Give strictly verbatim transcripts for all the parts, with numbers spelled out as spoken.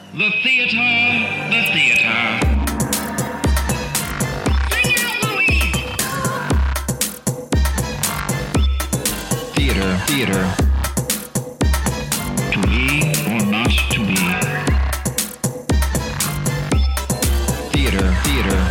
The theater, the theater. Sing out, Louise! Theater, theater. To be or not to be. Theater, theater.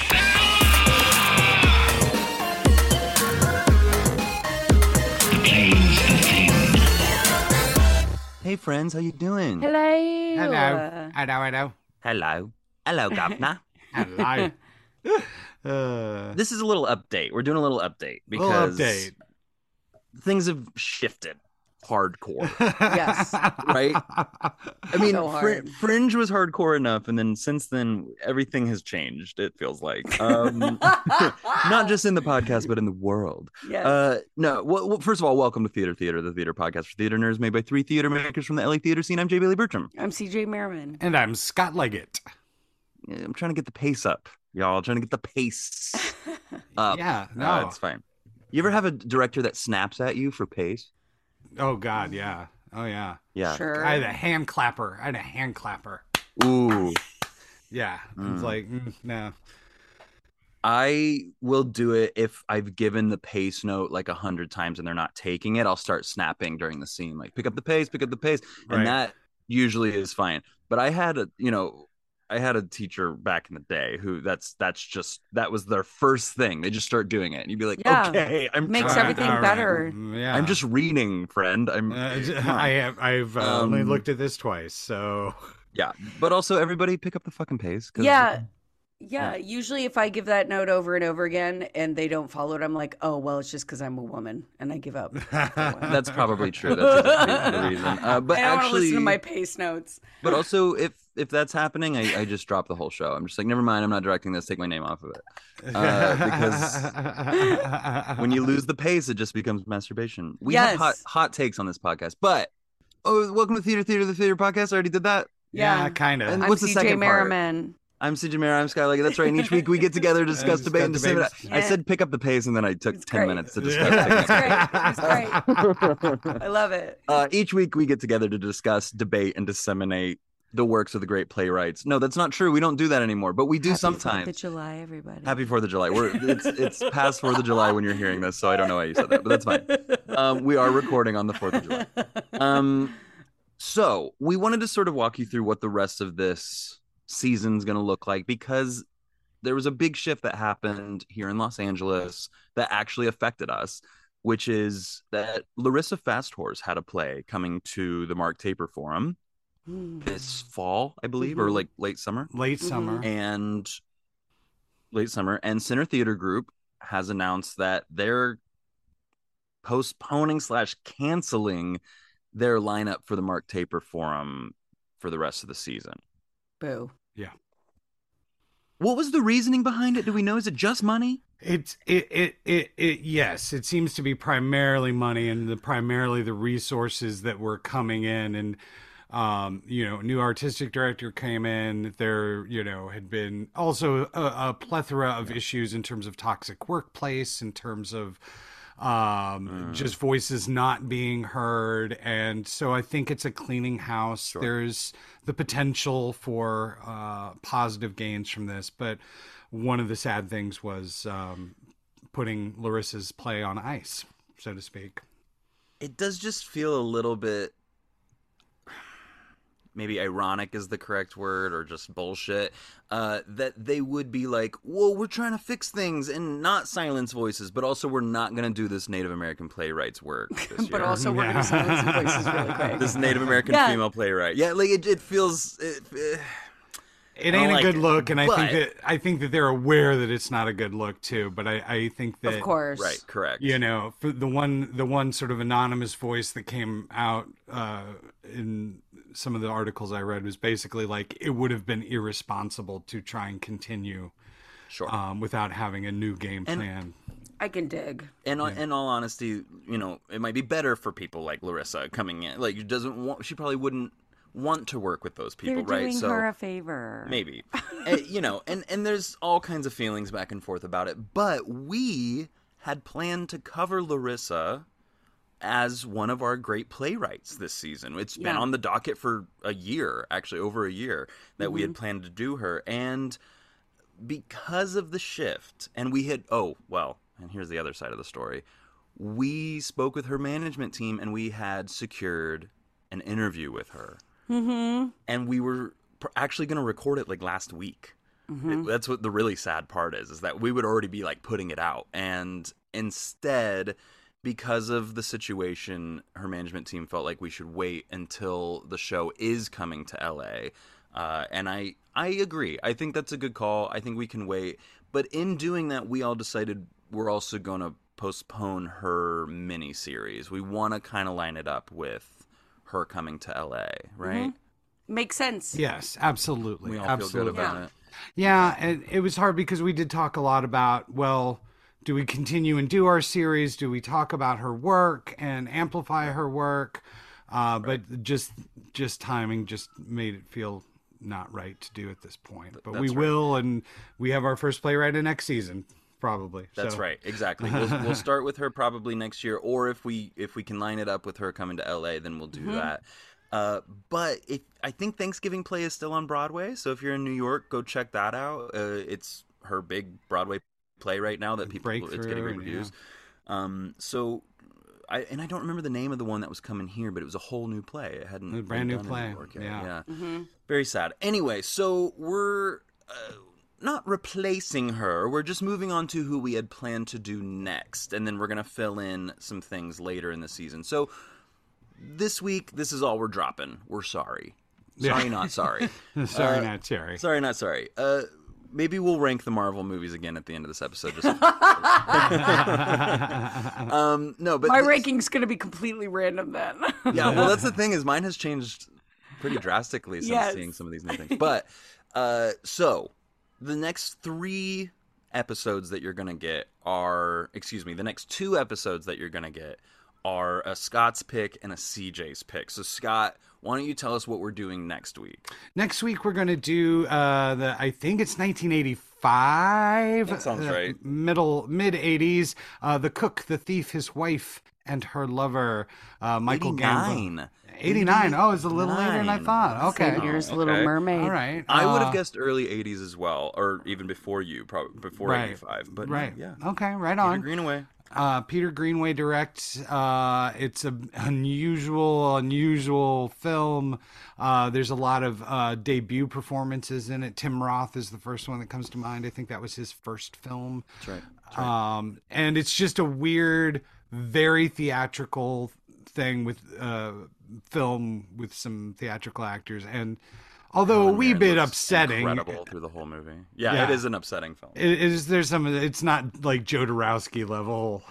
The play's the thing. Hey friends, how you doing? Hello. Hello. Hello, hello. Hello. Hello, governor. Hello. uh, This is a little update. We're doing a little update little because update. things have shifted hardcore, Yes. right? I mean, So Fr- hard. Fringe was hardcore enough, and then since then, everything has changed, it feels like. Um, not just in the podcast, but in the world. Yes. Uh, no, well, well, first of all, welcome to Theater Theater, the theater podcast for theater nerds made by three theater makers from the L A theater scene. I'm J. Bailey Bertram. I'm C J Merriman. And I'm Scott Leggett. I'm trying to get the pace up, y'all. I'm trying to get the pace up. Yeah, No, no. it's fine. You ever have a director that snaps at you for pace? Oh, God, yeah. Oh, yeah. Yeah. Sure. I had a hand clapper. I had a hand clapper. Ooh. Yeah. Mm. It's like, mm, no. I will do it if I've given the pace note like a hundred times and they're not taking it. I'll start snapping during the scene, like pick up the pace, pick up the pace, Right. and that usually is fine. But I had a, you know, I had a teacher back in the day who that's that's just that was their first thing. They just start doing it, and you'd be like, Yeah. okay, I'm Makes trying. everything All right. better. Mm, Yeah. I'm just reading, friend. I'm Uh, come on. I have. I've uh, only Um, looked at this twice, so yeah. But also, everybody pick up the fucking pace. 'Cause Yeah. Yeah. Usually, if I give that note over and over again and they don't follow it, I'm like, oh, well, it's just because I'm a woman and I give up. that's probably true. That's exactly the reason. Uh, but I don't want to actually, listen to my pace notes. but also, if if that's happening, I, I just drop the whole show. I'm just like, never mind. I'm not directing this. Take my name off of it. Uh, because when you lose the pace, it just becomes masturbation. We have Yes. hot hot takes on this podcast, but oh, welcome to Theater Theater, the theater podcast. I already did that. yeah, Yeah. kind And of. I'm what's the C J second part? Merriman. I'm C J Mara. I'm Sky Leggett. That's right. And each week we get together to discuss, Uh, debate, and discuss disseminate. debates. I Yeah. said pick up the pace, and then I took It's ten great. minutes to discuss. Yeah. picking up It's the great. It's great. pace. I love it. Uh, each week we get together to discuss, debate, and disseminate the works of the great playwrights. No, that's not true. We don't do that anymore, but we do Happy sometimes. Fourth of July, everybody. Happy Fourth of July. We're it's it's past Fourth of July when you're hearing this, so I don't know why you said that, but that's fine. Um, we are recording on the Fourth of July. Um, so we wanted to sort of walk you through what the rest of this season's going to look like, because there was a big shift that happened here in Los Angeles that actually affected us, which is that Larissa Fasthorse had a play coming to the Mark Taper Forum Mm. this fall, I believe, or Mhm. like late summer. Late Mhm. summer. And late summer, and Center Theater Group has announced that they're postponing slash canceling their lineup for the Mark Taper Forum for the rest of the season. Boo. What was the reasoning behind it? Do we know? Is it just money? It's it, it it it yes, it seems to be primarily money and the primarily the resources that were coming in, and um you know, new artistic director came in. There, you know, had been also a, a plethora of issues in terms of toxic workplace, in terms of um Mm. just voices not being heard, and so I think it's a cleaning house. Sure. There's the potential for uh positive gains from this, but one of the sad things was um, putting Larissa's play on ice, so to speak. It does just feel a little bit, maybe ironic is the correct word, or just bullshit, uh, that they would be like, well, we're trying to fix things and not silence voices, but also we're not going to do this Native American playwright's work this But year. also, we're going to silence the voices really quick. This Native American Yeah. female playwright. Yeah, like it, it feels... It, eh, It I don't ain't a like good it, look, and I but- think that I think that they're aware that it's not a good look too. But I, I think that Of course. right, correct. you know, for the one the one sort of anonymous voice that came out uh, in some of the articles I read was basically like it would have been irresponsible to try and continue Sure. um, without having a new game And- plan. I can dig. And on, in all honesty, you know, it might be better for people like Larissa coming in. Like, doesn't want, she probably wouldn't want to work with those people, They're right? doing So her a favor. maybe, Uh, you know, and and there's all kinds of feelings back and forth about it. But we had planned to cover Larissa as one of our great playwrights this season. It's been Yeah. on the docket for a year, actually over a year, that Mm-hmm. we had planned to do her. And because of the shift, and we had, oh, well, and here's the other side of the story. We spoke with her management team and we had secured an interview with her. Mm-hmm. And we were pr- actually going to record it like last week. It- that's what the really sad part is, is that we would already be like putting it out. And instead, because of the situation, her management team felt like we should wait until the show is coming to L A. Uh, and I, I agree. I think that's a good call. I think we can wait. But in doing that, we all decided we're also going to postpone her mini series. We want to kind of line it up with her coming to L A, right? Makes sense. Yes, absolutely. We all absolutely. feel good about Yeah. it. Yeah, and it was hard because we did talk a lot about, well, do we continue and do our series? Do we talk about her work and amplify her work? Uh, But just just timing just made it feel not right to do at this point. But we That's right. will, and we have our first playwright in next season, probably. That's So- right, exactly. We'll, we'll start with her probably next year, or if we if we can line it up with her coming to L A, then we'll do that. Uh, but if, I think Thanksgiving Play is still on Broadway, so if you're in New York, go check that out. Uh, it's her big Broadway play right now that people it's Breakthrough, getting great and reviews. Um, so. I, and I don't remember the name of the one that was coming here, but it was a whole new play. It hadn't A brand been new done in play, New York yet. yeah. yeah. Very sad. Anyway, so we're uh, not replacing her. We're just moving on to who we had planned to do next, and then we're gonna fill in some things later in the season. So this week, this is all we're dropping. We're sorry. Sorry, not sorry. Sorry, Uh, not sorry. Sorry, not sorry. Uh, maybe we'll rank the Marvel movies again at the end of this episode. Just... um, no, but My this- ranking's going to be completely random then. yeah, well, that's the thing is mine has changed pretty drastically since Yes. seeing some of these new things. But uh, so the next three episodes that you're gonna get are, excuse me, the next two episodes that you're gonna get are a Scott's pick and a C J's pick. So Scott, why don't you tell us what we're doing next week? Next week we're going to do uh, the I think it's nineteen eighty-five. That sounds uh, right. Middle mid eighties. Uh, the Cook, the Thief, his wife, and her lover, uh, Michael Gambon. eighty-nine. eighty-nine. Oh, it's a little later than I eighty-nine. thought. Okay. Same year as Oh, Little okay. Mermaid. All right. I would Uh, have guessed early eighties as well, or even before you, probably before right, eighty-five. But no, right. yeah, Okay. Right Peter on. Greenaway. Uh, Peter Greenway directs. Uh, it's an unusual, unusual film. Uh, there's a lot of uh, debut performances in it. Tim Roth is the first one that comes to mind. I think that was his first film. That's right. That's right. Um, and it's just a weird, very theatrical thing with uh, film with some theatrical actors. And although a Helen wee Mirren bit looks upsetting, incredible through the whole movie. Yeah, Yeah. it is an upsetting film. it is there's some. It's not like Joe Dorowski level.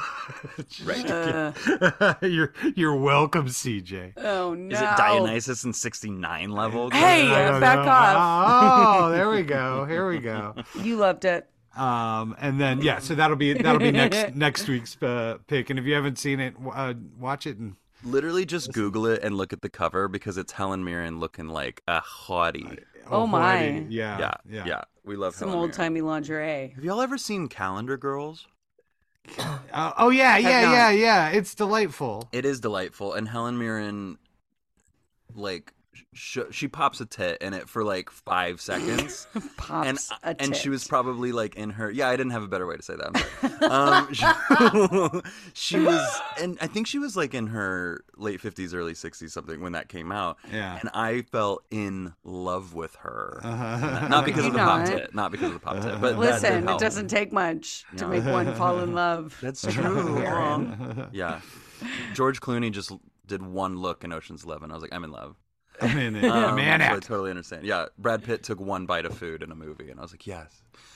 Right. Uh, you're you're welcome, C J. oh, no. Is it Dionysus in sixty-nine level? Hey, I uh, don't back know. off. Oh, there we go. Here we go. You loved it. Um, and then yeah, so that'll be that'll be next next week's uh, pick. And if you haven't seen it, uh, watch it. And Literally just Google it and look at the cover because it's Helen Mirren looking like a hottie. Oh, my. hoity. Yeah, Yeah, yeah, We love Some Helen old Mirren. timey lingerie. Have y'all ever seen Calendar Girls? Uh, oh yeah, yeah, not. yeah, yeah. It's delightful. It is delightful, and Helen Mirren, like, sh- she pops a tit in it for like five seconds. Pops and a and she was tit. probably like in her yeah I didn't have a better way to say that. I'm sorry. um, she, she was and I think she was like in her late fifties early sixties something when that came out, Yeah. and I fell in love with her. Uh-huh. Not because You of the pop not. tit not because of the pop tit but that did Listen, it help. doesn't take much to No. make one fall in love. That's with true. Helen Mirren. Aw. Yeah, George Clooney just did one look in Ocean's Eleven. I was like, I'm in love. I'm in it. Um, Man, so I it. totally understand. Yeah, Brad Pitt took one bite of food in a movie, and I was like, yes.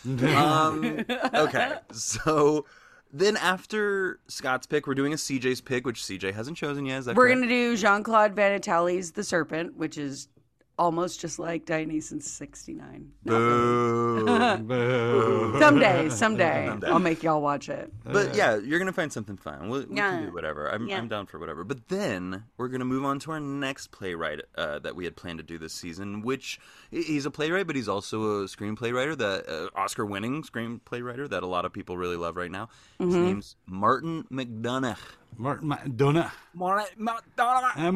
um, okay, so then after Scott's pick, we're doing a C J's pick, which C J hasn't chosen yet. Is that We're correct? going to do Jean Claude Van Itali's The Serpent, which is almost just like Dionysus sixty-nine. Not really. Boo. Boo. Someday, someday, Someday. I'll make y'all watch it. But yeah, you're gonna find something fun. We'll, we Yeah. can do whatever. I'm, Yeah. I'm down for whatever. But then we're gonna move on to our next playwright uh, that we had planned to do this season. Which he's a playwright, but he's also a screenplay writer, that uh, Oscar-winning screenplay writer that a lot of people really love right now. His Mm-hmm. name's Martin McDonagh. Martin McDonagh. Am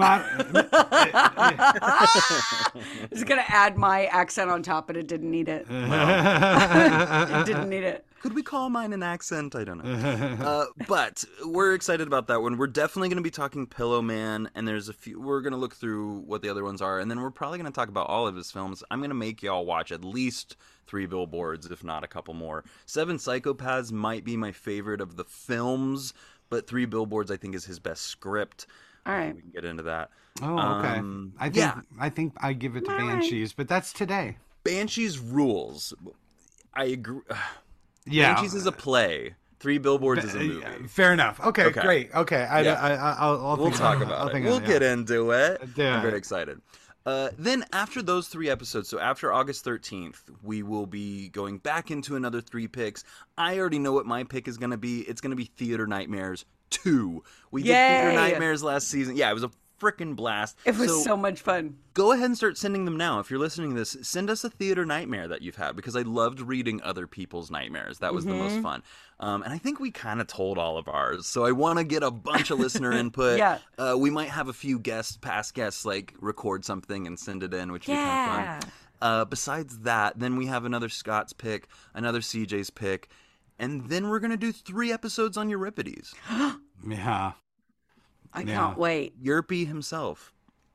I was gonna add my accent on top, but it didn't need it. It didn't need it. Could we call mine an accent? I don't know. Uh, but we're excited about that one. We're definitely going to be talking Pillow Man, and there's a few. We're going to look through what the other ones are, and then we're probably going to talk about all of his films. I'm going to make y'all watch at least Three Billboards, if not a couple more. Seven Psychopaths might be my favorite of the films, but Three Billboards I think is his best script. All right, we can get into that. Oh, okay. Um, I think yeah. I think I give it to all Banshees, right. but that's today. Banshees rules. I agree. Yeah, Banshees is a play. Three Billboards is a movie. Fair enough. Okay, Okay. great. Okay, I, Yeah. I, I, I'll, I'll We'll think talk on it. about I'll it. think We'll on it, get yeah. into it. Yeah. I'm very excited. Uh, then after those three episodes, so after August thirteenth, we will be going back into another three picks. I already know what my pick is going to be. It's going to be Theater Nightmares two. We did Yay! Theater Nightmares last season. Yeah, it was a freaking blast. It was so much fun. Go ahead and start sending them now. If you're listening to this, send us a theater nightmare that you've had, because I loved reading other people's nightmares. That was Mm-hmm. the most fun. Um, and I think we kind of told all of ours. So I want to get a bunch of listener input. Yeah. Uh, we might have a few guests, past guests, like record something and send it in, which would be kind Yeah. of fun. Uh, besides that, then we have another Scott's pick, another C J's pick, and then we're going to do three episodes on Euripides. Yeah. I Yeah. can't wait. Yerpy himself.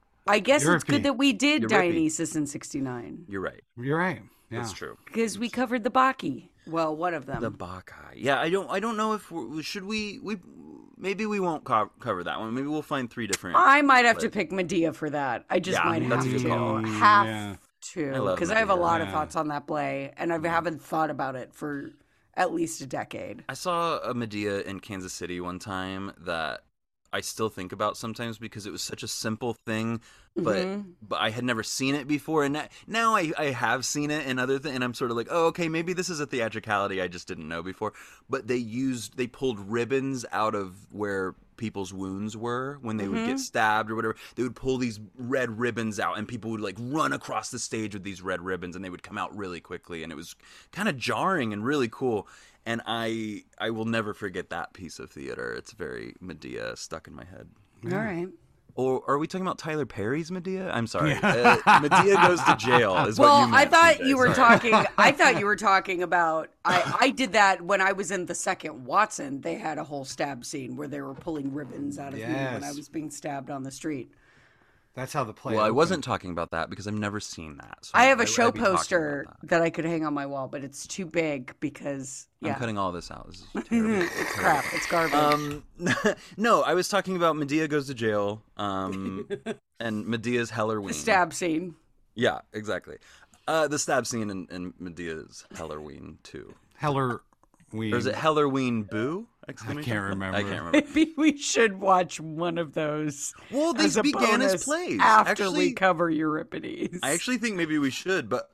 I guess it's Europe-y. good that we did Europe-y. Dionysus in sixty-nine You're right. You're right. Yeah. That's true. because we covered the Bacchae. Well, one of them. The Bacchae. Yeah, I don't. I don't know if we're, should we. We maybe we won't co- cover that one. Maybe we'll find three different. I might have to But- pick Medea for that. I just Yeah, might that's have a good to. call. Have Yeah. to. I love Because I have a Medea. lot of Yeah. thoughts on that play, and I haven't thought about it for at least a decade. I saw a Medea in Kansas City one time that I still think about sometimes because it was such a simple thing, but Mhm. but I had never seen it before, and that, now I, I have seen it in other things, and I'm sort of like, oh, okay, maybe this is a theatricality I just didn't know before. But they used they pulled ribbons out of where people's wounds were when they would get stabbed or whatever. They would pull these red ribbons out, and people would like run across the stage with these red ribbons, and they would come out really quickly, and it was kind of jarring and really cool. And I I will never forget that piece of theater. It's very Medea stuck in my head. All right. Or are we talking about Tyler Perry's Medea? I'm sorry. Uh, Medea Goes to Jail is what Well, you I meant. thought C J, you were sorry. talking. I thought you were talking about. I I did that when I was in the second Watson. They had a whole stab scene where they were pulling ribbons out of me when I Yes. was being stabbed on the street. That's how the play. Well, I opened. wasn't talking about that because I've never seen that. So I have a I'd show be talking poster about that. that I could hang on my wall, but it's too big because yeah, I'm cutting all this out. This is terrible. it's crap. It's garbage. Um, no, I was talking about Medea Goes to Jail, um, and Medea's Halloween. the stab scene. Yeah, exactly. Uh, the stab scene in, in Medea's Halloween too. Heller. We. Or is it Halloween Boo? I Exclamation can't point? remember. I can't remember. Maybe we should watch one of those. Well, these as a began as bonus plays. after Actually- we cover Euripides. I actually think maybe we should, but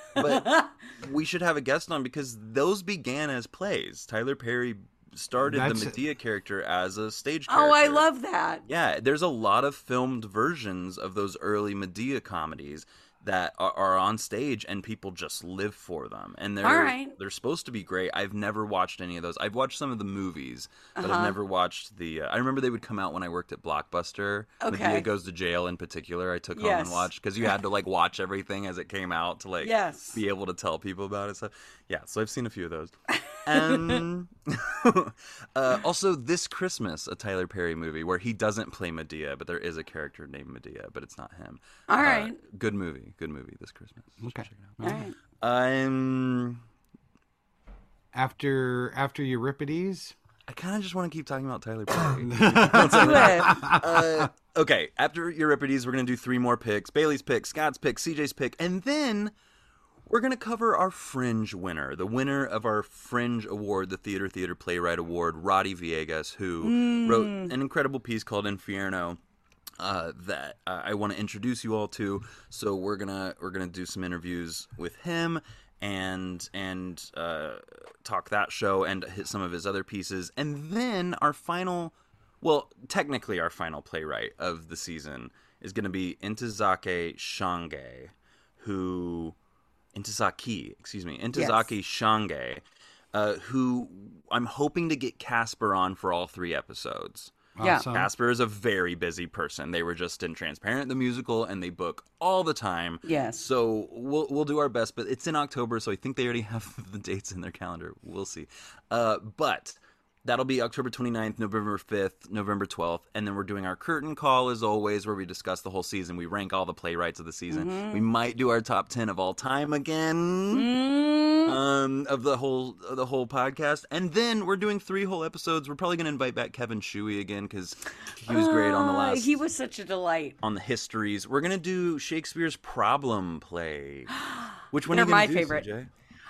but we should have a guest on because those began as plays. Tyler Perry started That's- the Medea character as a stage character. oh, I love that. Yeah, there's a lot of filmed versions of those early Medea comedies that are, are on stage and people just live for them. And they're All right. they're supposed to be great. I've never watched any of those. I've watched some of the movies, but I've Uh-huh. never watched the uh, I remember they would come out when I worked at Blockbuster. Okay. Medea Goes to Jail in particular. I took home Yes. and watched because you had to like watch everything as it came out to like Yes. be able to tell people about it. So yeah, so I've seen a few of those. And uh, also this Christmas, a Tyler Perry movie where he doesn't play Medea, but there is a character named Medea, but it's not him. All Uh, right. good movie. Good movie this Christmas. You should Okay. check it out. All right. Um, After after Euripides. I kind of just want to keep talking about Tyler Perry. Do it. uh, okay, after Euripides, we're going to do three more picks. Bailey's pick, Scott's pick, C J's pick, and then we're going to cover our Fringe winner, the winner of our Fringe Award, the Theater Theater Playwright Award, Roddy Villegas, who wrote an incredible piece called Infierno. Uh, that uh, I want to introduce you all to. So we're gonna we're gonna do some interviews with him and and uh, talk that show and hit some of his other pieces, and then our final, well, technically our final playwright of the season is going to be Intozake Shange, who Intozaki, excuse me, Intozaki Shange, uh, who I'm hoping to get Casper on for all three episodes. Yeah. Awesome. Casper is a very busy person. They were just in Transparent the musical, and they book all the time. Yes. So we'll we'll do our best, but it's in October, so I think they already have the dates in their calendar. We'll see. Uh, but that'll be October twenty-ninth, November fifth, November twelfth, and then we're doing our curtain call as always, where we discuss the whole season. We rank all the playwrights of the season. Mm-hmm. We might do our top ten of all time again. Mm. Um, of the whole of the whole podcast, and then we're doing three whole episodes. We're probably going to invite back Kevin Shuey again because he was great on the Uh, last. He was such a delight. on the histories. We're going to do Shakespeare's Problem Play. Which one They're are you gonna my do, favorite. C J?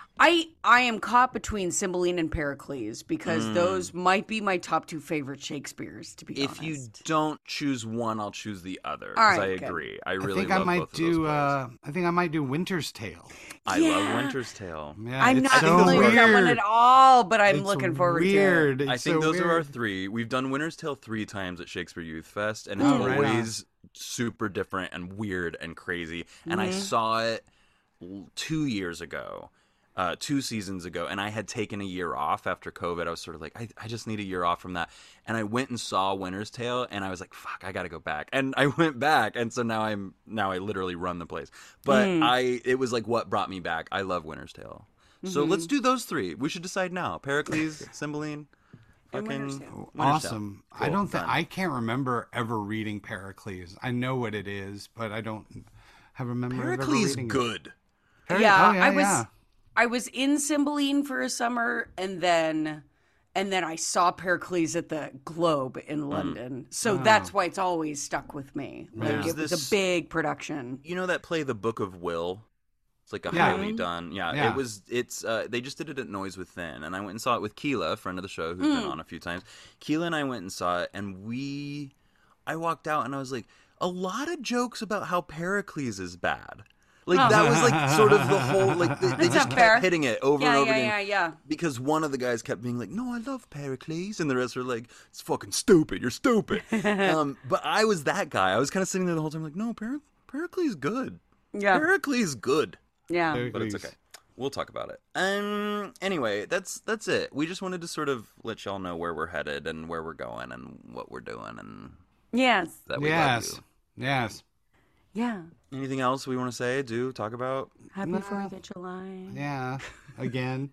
I I am caught between Cymbeline and Pericles because Mm. those might be my top two favorite Shakespeares. To be If honest, you don't choose one, I'll choose the other. All 'cause right, I good. agree. I I really think I love might both of those do. plays. Uh, I think I might do Winter's Tale. I love Yeah. Winter's Tale. Yeah, I'm it's not so familiar with that one weird. at all, but I'm It's looking forward weird. to it. It's I think so those are our weird. three. We've done Winter's Tale three times at Shakespeare Youth Fest, and it's Oh, right on. always super different and weird and crazy. And I Mm-hmm. saw it l- two years ago, uh, two seasons ago, and I had taken a year off after COVID. I was sort of like, I, I just need a year off from that. And I went and saw Winter's Tale, and I was like, fuck, I got to go back. And I went back, and so now I'm now I literally run the place. But Mm. I it was like what brought me back. I love Winter's Tale. So Mm-hmm. let's do those three. We should decide now. Pericles, Cymbeline. And Fucking Winter's Tale. Winter's Tale. Awesome. I Cool, don't think done. I can't remember ever reading Pericles. I know what it is, but I don't have a memory of ever Pericles reading good. it. Peri- Yeah, oh, yeah, I was yeah. I was in Cymbeline for a summer, and then and then I saw Pericles at the Globe Mm. in London. So Oh. that's why it's always stuck with me. Like Yeah. it was This- a big production. You know that play, The Book of Will? It's like a Yeah. highly done. Yeah, Yeah. it was. It's. Uh, they just did it at Noise Within, and I went and saw it with Keela, a friend of the show who's been on a few times. Keela and I went and saw it, and we. I walked out and I was like, a lot of jokes about how Pericles is bad. Like Oh. that was like sort of the whole like they, they That's just not kept fair. hitting it over Yeah, and over yeah, again. yeah, yeah. Because one of the guys kept being like, "No, I love Pericles," and the rest were like, "It's fucking stupid. You're stupid." um, but I was that guy. I was kind of sitting there the whole time, like, "No, Per- Pericles good. Yeah. Pericles good." Yeah. But it's Pericles. okay. We'll talk about it. Um. Anyway, that's that's it. We just wanted to sort of let y'all know where we're headed and where we're going and what we're doing and Yes. that we Yes. love Yes. Yeah. you. Anything else we want to say? Do talk about? Happy No. Fourth of July. Yeah. Again.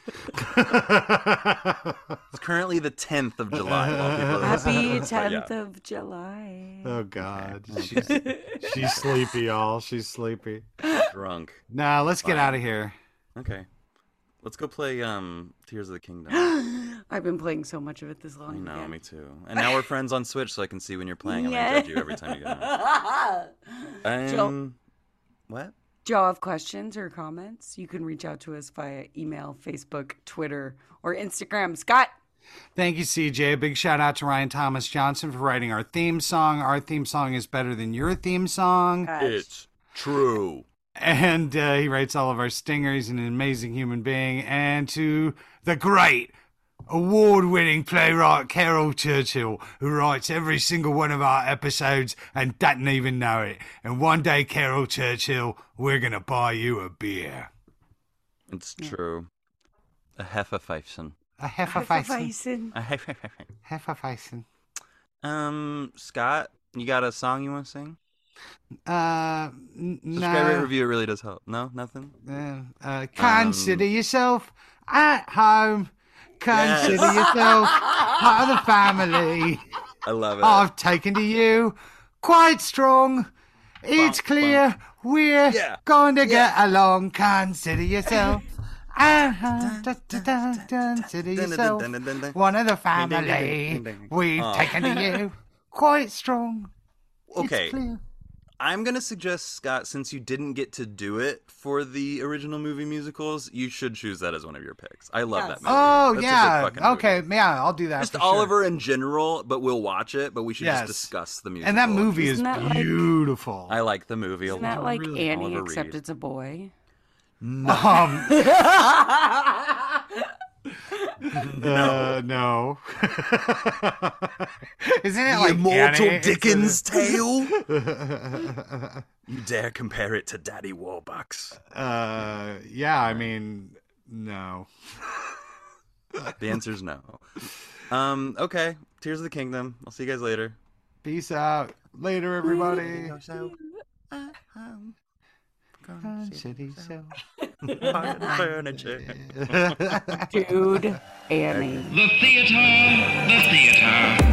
It's currently the tenth of July. While people are listening Happy to this, but tenth yeah. of July. Oh God. She's, she's sleepy, y'all. She's sleepy. Drunk. Nah, let's get Fine. out of here. Okay. Let's go play um Tears of the Kingdom. I've been playing so much of it this I long. know, yeah. me too. And now we're friends on Switch, so I can see when you're playing. I'm Yeah. gonna judge you every time you get on. Jill. Um, what? Do y'all have questions or comments? You can reach out to us via email, Facebook, Twitter, or Instagram. Scott. Thank you, C J. A big shout out to Ryan Thomas Johnson for writing our theme song. Our theme song is better than your theme song. It's true. And uh, he writes all of our stingers. He's an amazing human being. And to the great award-winning playwright Carol Churchill, who writes every single one of our episodes and doesn't even know it. And one day, Carol Churchill, we're going to buy you a beer. It's true. A Hefeweizen. A Hefeweizen. Hefeweizen. A Hefeweizen. Hefeweizen. Um, Scott, you got a song you want to sing? Uh, n- Subscribe, rate, no. review. It really does help. No, nothing. Uh, uh, consider yourself at home. Consider Yes. yourself part of the family. I love it. I've taken to you quite strong. It's Bum, clear we're Yeah. going to Yeah. get along. Consider yourself. Uh-huh. Da, da, da, da, Consider Dun, dun, yourself dun, dun, dun, dun. one of the ding, ding, ding, family. ding, ding. We've Oh. taken to you quite strong. Okay. It's clear. I'm gonna suggest, Scott, since you didn't get to do it for the original movie musicals, you should choose that as one of your picks. I love Yes. that movie. Oh, That's a good yeah. fucking movie. Okay. Yeah, I'll do that. Just for sure. Oliver in general, but we'll watch it. But we should Yes. just discuss the music. And that movie Isn't is that like- beautiful. I like the movie a Isn't lot. that like Really. Annie, Oliver except Reed. it's a boy? Um, uh, no. Isn't it The like Immortal Annie? Dickens tale? You dare compare it to Daddy Warbucks? Uh, yeah, I mean, no. The answer's no. Um. Okay. Tears of the Kingdom. I'll see you guys later. Peace out. Later, everybody. City show. Furniture. Dude, Annie. The theater, the theater.